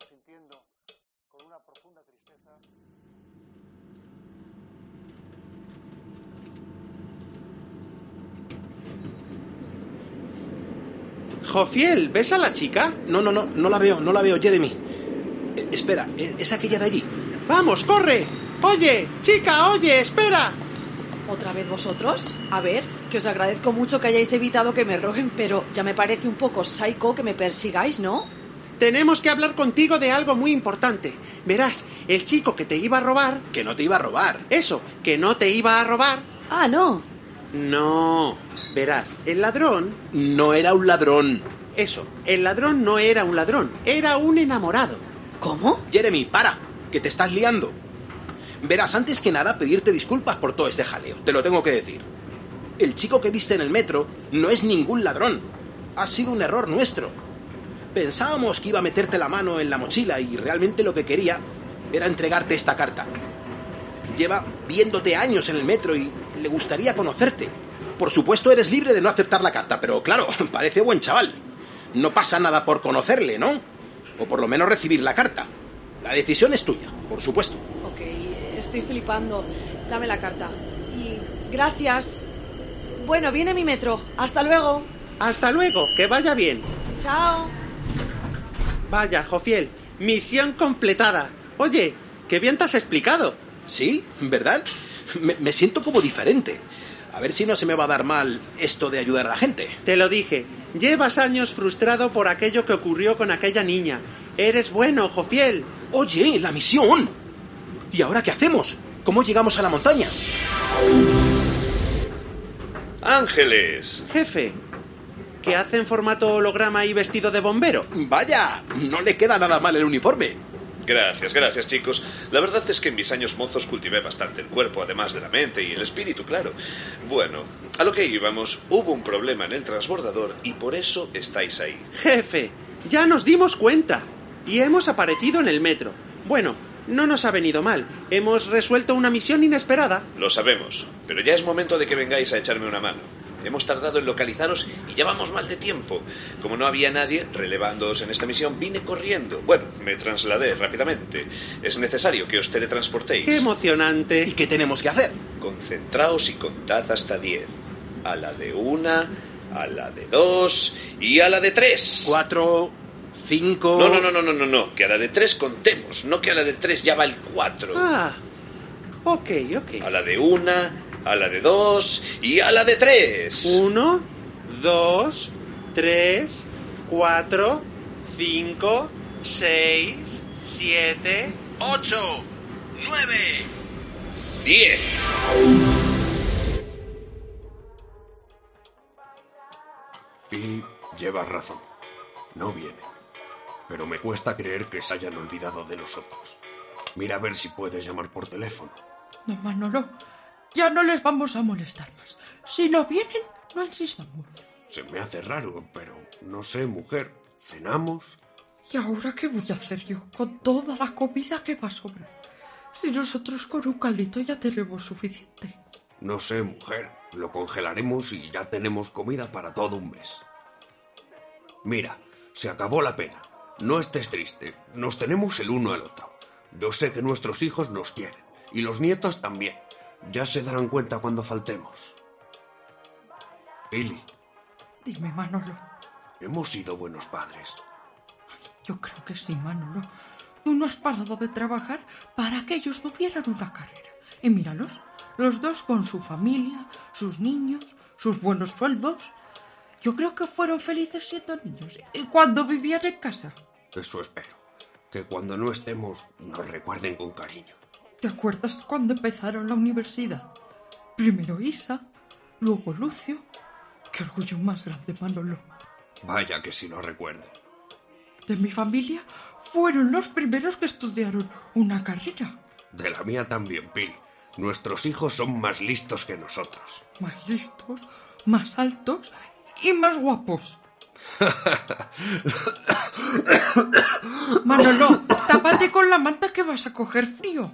Jofiel, ¿ves a la chica? No la veo, Jeremy. Espera, ¿es aquella de allí? ¡Vamos, corre! ¡Oye, chica, oye, espera! ¿Otra vez vosotros? A ver, que os agradezco mucho que hayáis evitado que me roben, pero ya me parece un poco psycho que me persigáis, ¿no? Tenemos que hablar contigo de algo muy importante. Verás, el chico que te iba a robar... Que no te iba a robar. Eso, que no te iba a robar... Ah, no. No. Verás, el ladrón... No era un ladrón. Eso, el ladrón no era un ladrón, era un enamorado. ¿Cómo? Jeremy, para, que te estás liando. Verás, antes que nada, pedirte disculpas por todo este jaleo, te lo tengo que decir. El chico que viste en el metro no es ningún ladrón. Ha sido un error nuestro. Pensábamos que iba a meterte la mano en la mochila y realmente lo que quería era entregarte esta carta. Lleva viéndote años en el metro y le gustaría conocerte. Por supuesto, eres libre de no aceptar la carta, pero claro, parece buen chaval. No pasa nada por conocerle, ¿no? O por lo menos recibir la carta. La decisión es tuya, por supuesto. Ok, estoy flipando. Dame la carta. Y gracias. Bueno, viene mi metro. Hasta luego. Hasta luego, que vaya bien. Chao. Vaya, Jofiel, misión completada. Oye, qué bien te has explicado. Sí, ¿verdad? Me siento como diferente. A ver si no se me va a dar mal esto de ayudar a la gente. Te lo dije, llevas años frustrado por aquello que ocurrió con aquella niña. Eres bueno, Jofiel. Oye, la misión. ¿Y ahora qué hacemos? ¿Cómo llegamos a la montaña? Ángeles. Jefe, ¿qué hace en formato holograma y vestido de bombero? Vaya, no le queda nada mal el uniforme. Gracias, chicos. La verdad es que en mis años mozos cultivé bastante el cuerpo, además de la mente y el espíritu, claro. Bueno, a lo que íbamos, hubo un problema en el transbordador y por eso estáis ahí. Jefe, ya nos dimos cuenta. Y hemos aparecido en el metro. Bueno, no nos ha venido mal. Hemos resuelto una misión inesperada. Lo sabemos, pero ya es momento de que vengáis a echarme una mano. Hemos tardado en localizaros y ya vamos mal de tiempo. Como no había nadie relevándoos en esta misión, vine corriendo. Bueno, me trasladé rápidamente. Es necesario que os teletransportéis. ¡Qué emocionante! ¿Y qué tenemos que hacer? Concentraos y contad hasta 10. A la de 1, a la de 2 y a la de 3. 4, 5... No, que a la de 3 contemos, no que a la de 3 ya va el 4. Ah, ok. A la de 1, a la de 2 y a la de 3. 1, 2, 3, 4, 5, 6, 7, 8, 9, 10. Y llevas razón. No viene. Pero me cuesta creer que se hayan olvidado de nosotros. Mira a ver si puedes llamar por teléfono. No, Manolo, ya no les vamos a molestar más. Si no vienen, no insistamos. Se me hace raro, pero no sé, mujer. ¿Cenamos? ¿Y ahora qué voy a hacer yo con toda la comida que va a sobrar? Si nosotros con un caldito ya tenemos suficiente. No sé, mujer. Lo congelaremos y ya tenemos comida para todo un mes. Mira, se acabó la pena. No estés triste. Nos tenemos el uno al otro. Yo sé que nuestros hijos nos quieren. Y los nietos también. Ya se darán cuenta cuando faltemos. Pili. Dime, Manolo. ¿Hemos sido buenos padres? Yo creo que sí, Manolo. Tú no has parado de trabajar para que ellos tuvieran una carrera. Y míralos, los dos con su familia, sus niños, sus buenos sueldos. Yo creo que fueron felices siendo niños y cuando vivían en casa. Eso espero. Que cuando no estemos nos recuerden con cariño. ¿Te acuerdas cuando empezaron la universidad? Primero Isa, luego Lucio. Qué orgullo más grande, Manolo. Vaya que sí lo recuerdo. De mi familia fueron los primeros que estudiaron una carrera. De la mía también, Pili. Nuestros hijos son más listos que nosotros. Más listos, más altos y más guapos. Manolo, tápate con la manta que vas a coger frío.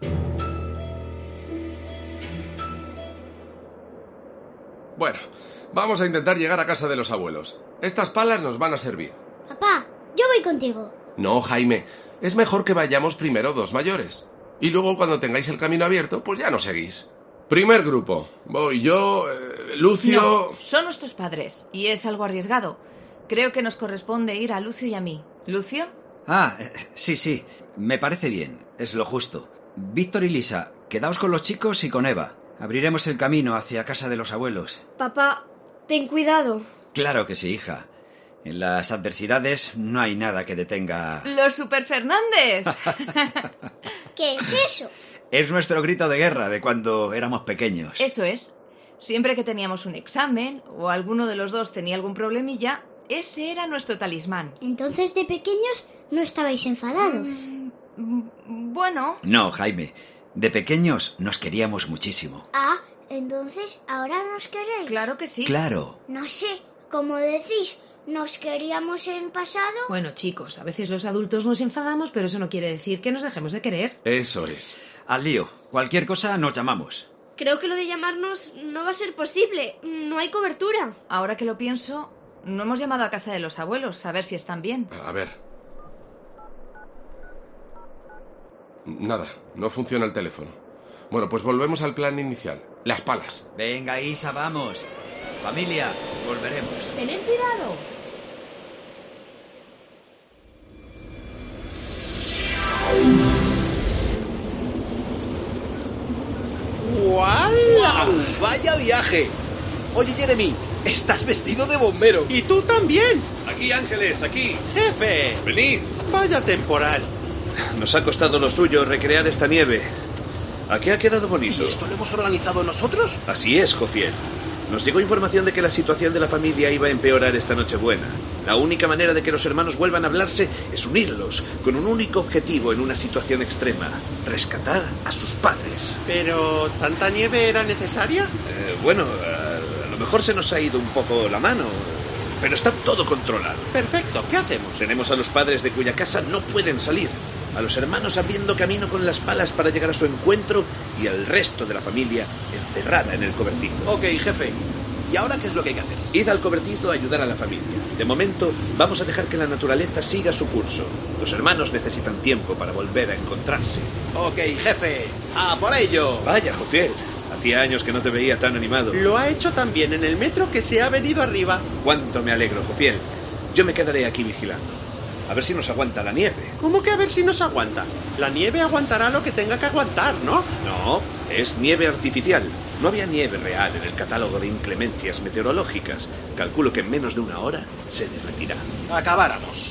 Bueno, vamos a intentar llegar a casa de los abuelos. Estas palas nos van a servir. Papá, yo voy contigo. No, Jaime, es mejor que vayamos primero dos mayores. Y luego cuando tengáis el camino abierto, pues ya nos seguís. Primer grupo. Voy yo, Lucio... No, son nuestros padres y es algo arriesgado. Creo que nos corresponde ir a Lucio y a mí. ¿Lucio? Ah, sí. Me parece bien. Es lo justo. Víctor y Lisa, quedaos con los chicos y con Eva. Abriremos el camino hacia casa de los abuelos. Papá, ten cuidado. Claro que sí, hija. En las adversidades no hay nada que detenga... ¡Los Super Fernández! ¿Qué es eso? Es nuestro grito de guerra de cuando éramos pequeños. Eso es. Siempre que teníamos un examen o alguno de los dos tenía algún problemilla, ese era nuestro talismán. Entonces, de pequeños, ¿no estabais enfadados? Bueno... No, Jaime. De pequeños nos queríamos muchísimo. Ah, entonces, ¿ahora nos queréis? Claro que sí. Claro. No sé, como decís, ¿nos queríamos en pasado? Bueno, chicos, a veces los adultos nos enfadamos, pero eso no quiere decir que nos dejemos de querer. Eso es. Al lío. Cualquier cosa nos llamamos. Creo que lo de llamarnos no va a ser posible. No hay cobertura. Ahora que lo pienso, no hemos llamado a casa de los abuelos a ver si están bien. A ver. Nada, no funciona el teléfono. Bueno, pues volvemos al plan inicial. Las palas. Venga, Isa, vamos. Familia, volveremos. Tened cuidado. ¡Guau! ¡Vaya viaje! Oye, Jeremy, estás vestido de bombero. Y tú también. Aquí, Ángeles, aquí. Jefe. Venid. Vaya temporal. Nos ha costado lo suyo recrear esta nieve. Aquí ha quedado bonito. ¿Y esto lo hemos organizado nosotros? Así es, Jofiel. Nos llegó información de que la situación de la familia iba a empeorar esta Nochebuena. La única manera de que los hermanos vuelvan a hablarse es unirlos, con un único objetivo en una situación extrema: rescatar a sus padres. ¿Pero tanta nieve era necesaria? Bueno, a lo mejor se nos ha ido un poco la mano, pero está todo controlado. Perfecto, ¿qué hacemos? Tenemos a los padres de cuya casa no pueden salir, a los hermanos abriendo camino con las palas para llegar a su encuentro y al resto de la familia encerrada en el cobertizo. Ok, jefe. ¿Y ahora qué es lo que hay que hacer? Id al cobertizo a ayudar a la familia. De momento, vamos a dejar que la naturaleza siga su curso. Los hermanos necesitan tiempo para volver a encontrarse. Ok, jefe. ¡A por ello! Vaya, Jofiel. Hacía años que no te veía tan animado. Lo ha hecho tan bien en el metro que se ha venido arriba. Cuánto me alegro, Jofiel. Yo me quedaré aquí vigilando. A ver si nos aguanta la nieve. ¿Cómo que a ver si nos aguanta? La nieve aguantará lo que tenga que aguantar, ¿no? No, es nieve artificial. No había nieve real en el catálogo de inclemencias meteorológicas. Calculo que en menos de una hora se derretirá. Acabáramos.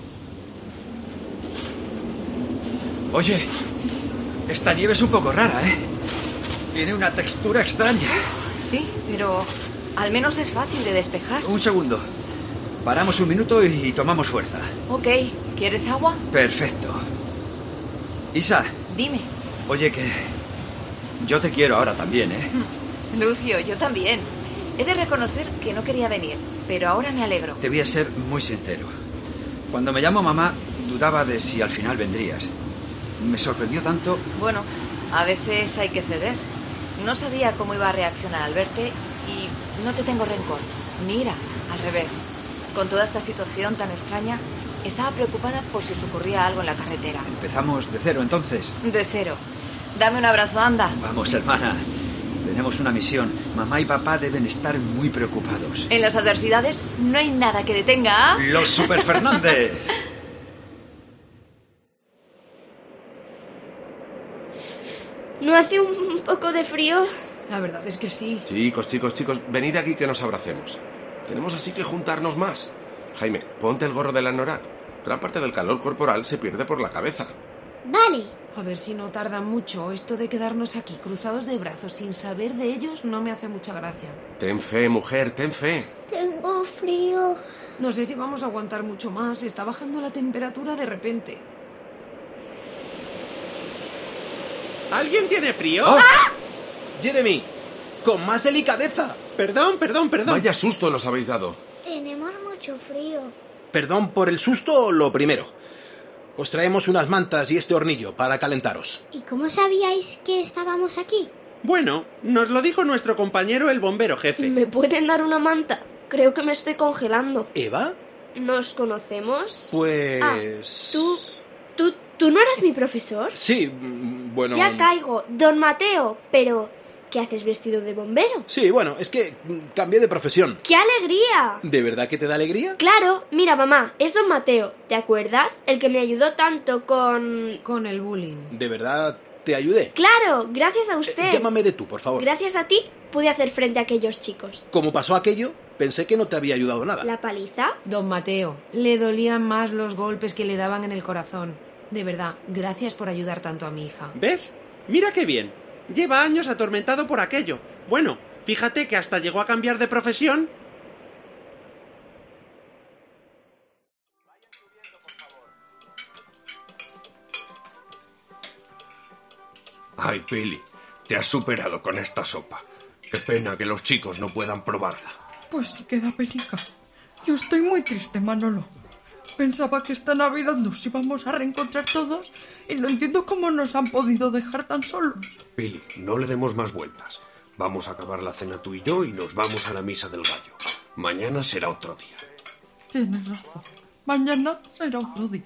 Oye, esta nieve es un poco rara, ¿eh? Tiene una textura extraña. Sí, pero al menos es fácil de despejar. Un segundo. Paramos un minuto y tomamos fuerza. Ok, ¿quieres agua? Perfecto. Isa. Dime. Oye, que yo te quiero ahora también, ¿eh? Lucio, yo también. He de reconocer que no quería venir, pero ahora me alegro. Te voy a ser muy sincero. Cuando me llamó mamá, dudaba de si al final vendrías. Me sorprendió tanto. Bueno, a veces hay que ceder. No sabía cómo iba a reaccionar al verte y no te tengo rencor. Ni ira, al revés. Con toda esta situación tan extraña, estaba preocupada por si os ocurría algo en la carretera. ¿Empezamos de cero, entonces? De cero. Dame un abrazo, anda. Vamos, hermana. Tenemos una misión. Mamá y papá deben estar muy preocupados. En las adversidades no hay nada que detenga a... ¡Los Super Fernández! ¿No hace un poco de frío? La verdad es que sí. Chicos, venid aquí que nos abracemos. Tenemos así que juntarnos más. Jaime, ponte el gorro de la Nora. Gran parte del calor corporal se pierde por la cabeza. Vale. A ver si no tarda mucho. Esto de quedarnos aquí cruzados de brazos sin saber de ellos no me hace mucha gracia. Ten fe, mujer, ten fe. Tengo frío. No sé si vamos a aguantar mucho más. Está bajando la temperatura de repente. ¿Alguien tiene frío? ¡Ah! Jeremy, con más delicadeza. Perdón. Vaya susto nos habéis dado. Tenemos mucho frío. Perdón por el susto, lo primero. Os traemos unas mantas y este hornillo para calentaros. ¿Y cómo sabíais que estábamos aquí? Bueno, nos lo dijo nuestro compañero el bombero jefe. ¿Me pueden dar una manta? Creo que me estoy congelando. ¿Eva? ¿Nos conocemos? Pues... ¿Tú no eras mi profesor? Sí, bueno... Ya caigo, don Mateo, pero ¿qué haces vestido de bombero? Sí, bueno, es que cambié de profesión. ¡Qué alegría! ¿De verdad que te da alegría? Claro, mira mamá, es don Mateo, ¿te acuerdas? El que me ayudó tanto con el bullying. ¿De verdad te ayudé? Claro, gracias a usted. Llámame de tú, por favor. Gracias a ti pude hacer frente a aquellos chicos. Como pasó aquello, pensé que no te había ayudado nada. ¿La paliza? Don Mateo, le dolían más los golpes que le daban en el corazón. De verdad, gracias por ayudar tanto a mi hija. ¿Ves? Mira qué bien. Lleva años atormentado por aquello. Bueno, fíjate que hasta llegó a cambiar de profesión. Ay, Billy, te has superado con esta sopa. Qué pena que los chicos no puedan probarla. Pues sí queda penica. Yo estoy muy triste, Manolo. Pensaba que esta Navidad nos íbamos a reencontrar todos y no entiendo cómo nos han podido dejar tan solos. Billy, no le demos más vueltas. Vamos a acabar la cena tú y yo y nos vamos a la misa del gallo. Mañana será otro día. Tienes razón. Mañana será otro día.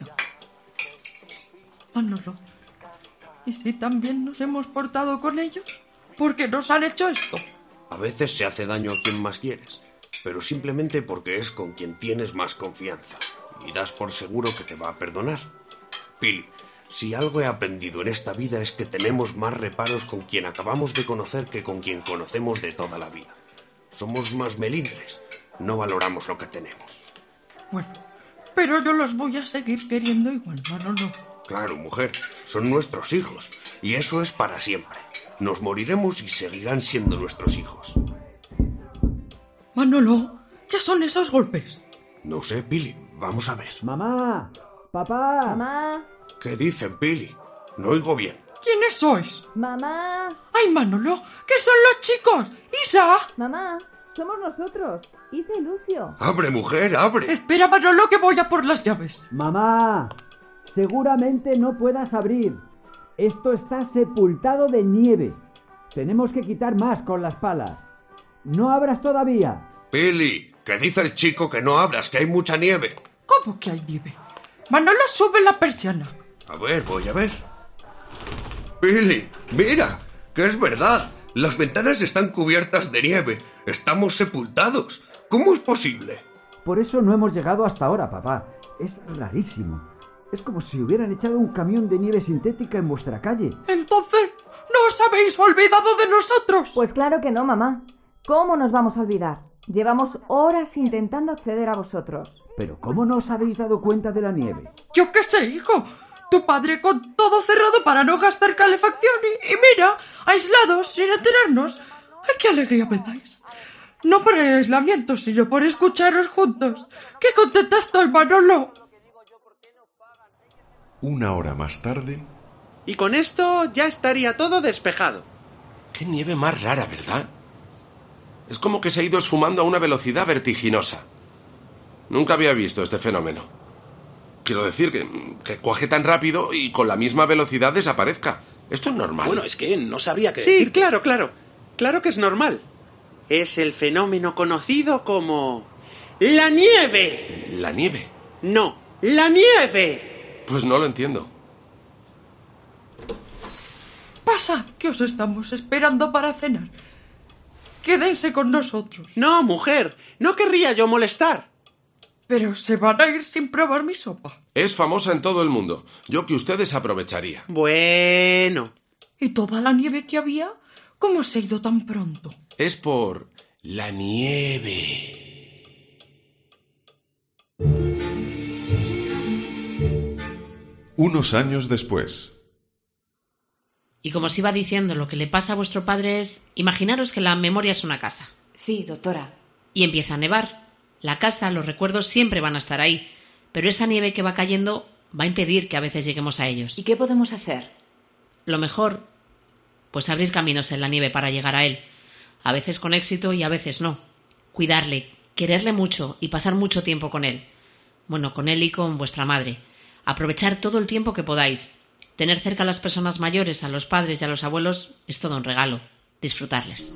Manolo, ¿y si también nos hemos portado con ellos? ¿Por qué nos han hecho esto? A veces se hace daño a quien más quieres, pero simplemente porque es con quien tienes más confianza y das por seguro que te va a perdonar. Pili, si algo he aprendido en esta vida es que tenemos más reparos con quien acabamos de conocer que con quien conocemos de toda la vida. Somos más melindres, no valoramos lo que tenemos. Bueno, pero yo los voy a seguir queriendo igual, Manolo. Claro, mujer, son nuestros hijos, y eso es para siempre. Nos moriremos y seguirán siendo nuestros hijos. Manolo, ¿qué son esos golpes? No sé, Pili, vamos a ver. ¡Mamá! ¡Papá! ¡Mamá! ¿Qué dicen, Pili? No oigo bien. ¿Quiénes sois? ¡Mamá! ¡Ay, Manolo! ¿Qué son los chicos? ¡Isa! ¡Mamá! ¡Somos nosotros! ¡Isa y Lucio! ¡Abre, mujer, abre! Espera, Manolo, que voy a por las llaves. ¡Mamá! Seguramente no puedas abrir. Esto está sepultado de nieve. Tenemos que quitar más con las palas. ¡No abras todavía! Pili, que dice el chico que no abras, que hay mucha nieve. ¿Cómo que hay nieve? Manolo, sube la persiana. A ver, voy a ver. Pili, mira, que es verdad. Las ventanas están cubiertas de nieve. Estamos sepultados. ¿Cómo es posible? Por eso no hemos llegado hasta ahora, papá. Es rarísimo. Es como si hubieran echado un camión de nieve sintética en vuestra calle. Entonces, ¿no os habéis olvidado de nosotros? Pues claro que no, mamá. ¿Cómo nos vamos a olvidar? Llevamos horas intentando acceder a vosotros. ¿Pero cómo no os habéis dado cuenta de la nieve? Yo qué sé, hijo. Tu padre con todo cerrado para no gastar calefacción y mira, aislados, sin enterarnos. ¡Ay, qué alegría me dais! No por el aislamiento, sino por escucharos juntos. ¡Qué contenta estoy, Manolo! Una hora más tarde... Y con esto ya estaría todo despejado. Qué nieve más rara, ¿verdad? Es como que se ha ido esfumando a una velocidad vertiginosa. Nunca había visto este fenómeno. Quiero decir que cuaje tan rápido y con la misma velocidad desaparezca. ¿Esto es normal? Bueno, es que no sabría qué decir. Sí, decirte. claro. Claro que es normal. Es el fenómeno conocido como... ¡la nieve! ¿La nieve? No, ¡la nieve! Pues no lo entiendo. Pasad, que os estamos esperando para cenar. Quédense con nosotros. No, mujer, no querría yo molestar. Pero se van a ir sin probar mi sopa. Es famosa en todo el mundo. Yo que ustedes aprovecharía. Bueno. ¿Y toda la nieve que había? ¿Cómo se ha ido tan pronto? Es por la nieve. Unos años después. Y como os iba diciendo, lo que le pasa a vuestro padre es... Imaginaros que la memoria es una casa. Sí, doctora. Y empieza a nevar. La casa, los recuerdos siempre van a estar ahí. Pero esa nieve que va cayendo va a impedir que a veces lleguemos a ellos. ¿Y qué podemos hacer? Lo mejor, pues abrir caminos en la nieve para llegar a él. A veces con éxito y a veces no. Cuidarle, quererle mucho y pasar mucho tiempo con él. Bueno, con él y con vuestra madre. Aprovechar todo el tiempo que podáis. Tener cerca a las personas mayores, a los padres y a los abuelos, es todo un regalo. Disfrutarles.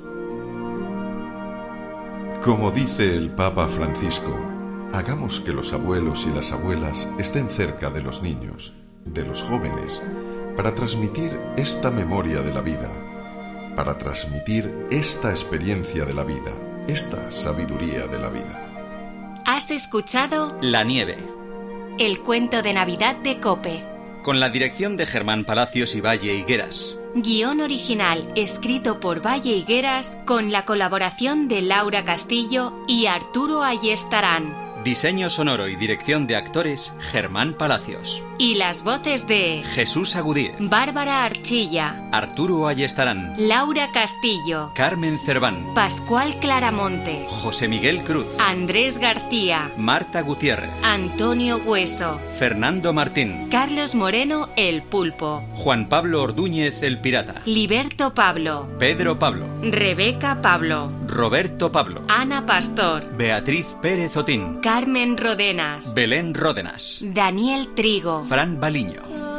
Como dice el Papa Francisco, hagamos que los abuelos y las abuelas estén cerca de los niños, de los jóvenes, para transmitir esta memoria de la vida, para transmitir esta experiencia de la vida, esta sabiduría de la vida. ¿Has escuchado? La nieve. El cuento de Navidad de COPE. Con la dirección de Germán Palacios y Valle Higueras. Guión original escrito por Valle Higueras con la colaboración de Laura Castillo y Arturo Ayestarán. Diseño sonoro y dirección de actores Germán Palacios. Y las voces de Jesús Agudíez, Bárbara Archilla, Arturo Ayestarán, Laura Castillo, Carmen Cerván, Pascual Claramonte, José Miguel Cruz, Andrés García, Marta Gutiérrez, Antonio Hueso, Fernando Martín, Carlos Moreno el Pulpo, Juan Pablo Ordúñez el Pirata, Liberto Pablo, Pedro Pablo, Rebeca Pablo, Roberto Pablo, Ana Pastor, Beatriz Pérez Otín, Carmen Rodenas, Belén Ródenas, Daniel Trigo, Fran Baliño.